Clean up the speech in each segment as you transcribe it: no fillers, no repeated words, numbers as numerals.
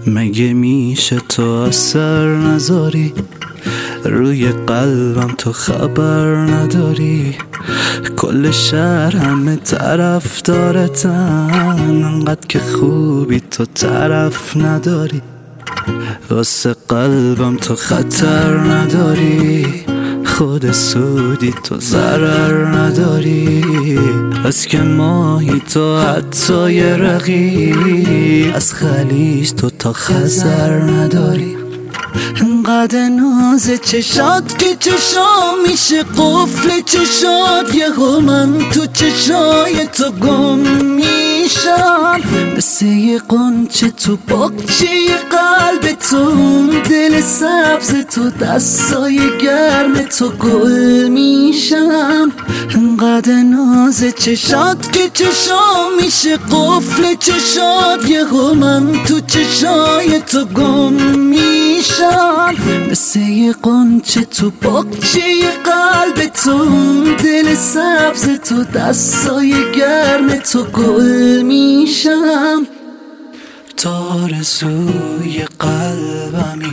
مگه میشه تو اثر نذاری روی قلبم، تو خبر نداری کل شهر همه طرف دارتن، انقدر که خوبی تو طرف نداری، واسه قلبم تو خطر نداری، خود سودی تو ضرر نداری، از که ماهی تو حتی یه رقی، از خلیج تو تا خزر نداری، انقدر ناز چشات که چشام میشه قفل چشات، یهو من تو چشای تو گم میشم، مثل یه قنچه تو باغچه قلب تو، دل سبز تو دستای گرم تو گل میشم، انقدر ناز چشات که چشام میشه قفل چشات، یهو من تو چشای تو گم میشم، مثل یه قنچه تو باغچه قلب تو، دل سبز تو دستای گرم تو گل میشم، تو آرزوی قلبمی،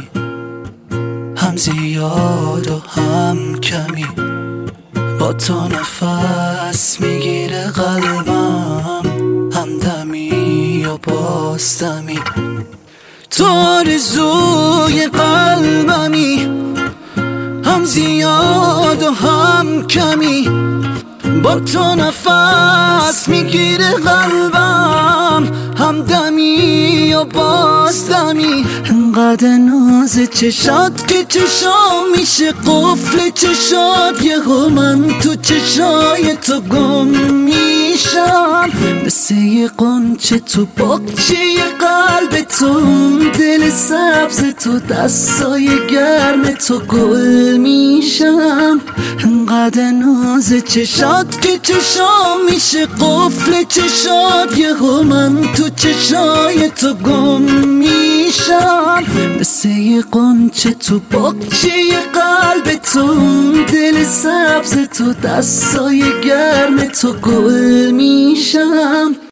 هم زیاد و هم کمی، با تو نفس میگیره قلبم، هم دمی و باز دمی، تو آرزوی قلبمی، هم زیاد و هم کمی، با تو نفس میگیره قلبم، هم دمی و باز دمی، انقدر ناز چشات که چشام میشه قفل چشات، یهو من تو چشای تو گم میشم، مثل یه قنچه تو باغچه قلب تو، دل سبز تو دستای گرم تو گل میشم، انقدر ناز چشات که چشام میشه قفل چشات، یهو من تو چشای تو گم میشم، مثل یه قنچه تو باغچه قلب تو، دل سبز تو دستای گرم تو گل میشم.